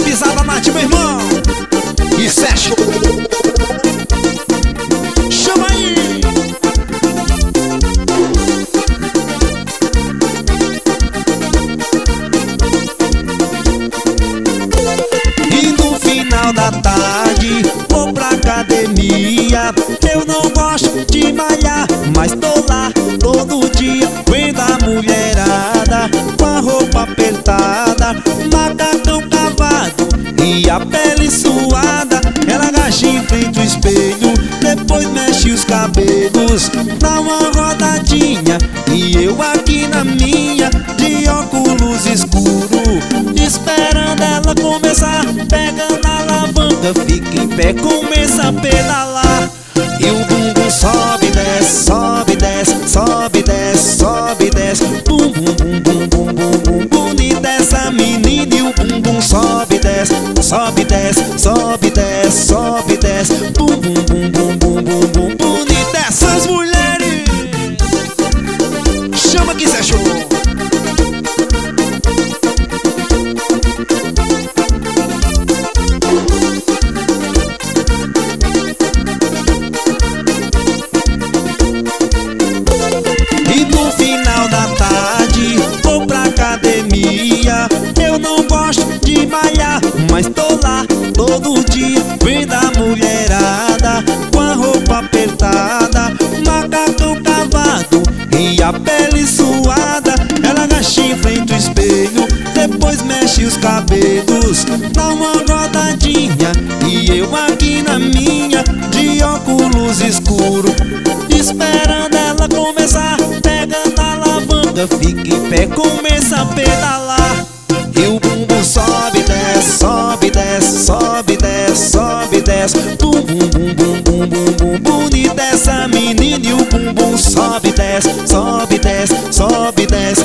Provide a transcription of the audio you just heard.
pisada Nath, meu irmão. E Sérgio, chama aí. E no final da tarde vou pra academia. Eu não gosto de malhar, mas tô lá todo dia vendo a mulherada com a roupa apertada, macacão cavado e a pele suada. Ela agacha em frente ao espelho, depois mexe os cabelos, dá uma rodadinha e eu aqui na minha, de óculos escuro, esperando ela começar. Pegando a alavanca, fica em pé, começa a pedalar. E o bumbum sobe, desce, sobe, desce, sobe, desce, sobe, desce. Bum, bum, bum, bum, bum, bum, bum. Bonita essa menina. E o bumbum sobe, desce, sobe, desce, sobe, desce, sobe, desce. Bum, bum, bum, bum, bum, bum, bum. Bonita essas mulheres. Chama que Zé Show. E no final da tarde vou pra academia. Eu não gosto de malhar, mas tô lá todo dia vendo a mulherada com a roupa apertada, macacão cavado e a pele suada. Ela agacha em frente ao espelho, depois mexe os cabelos, dá uma rodadinha e eu aqui na minha, de óculos escuro, esperando ela começar. Pegando a alavanca, fica em pé, começa a pedalar. E o bumbum sobe, desce, sobe, desce, sobe, desce, sobe, desce. Bum, bum, bum, bum, bum, bum, bum. Bonita essa menina. E o bumbum sobe, desce, sobe, desce, sobe, desce.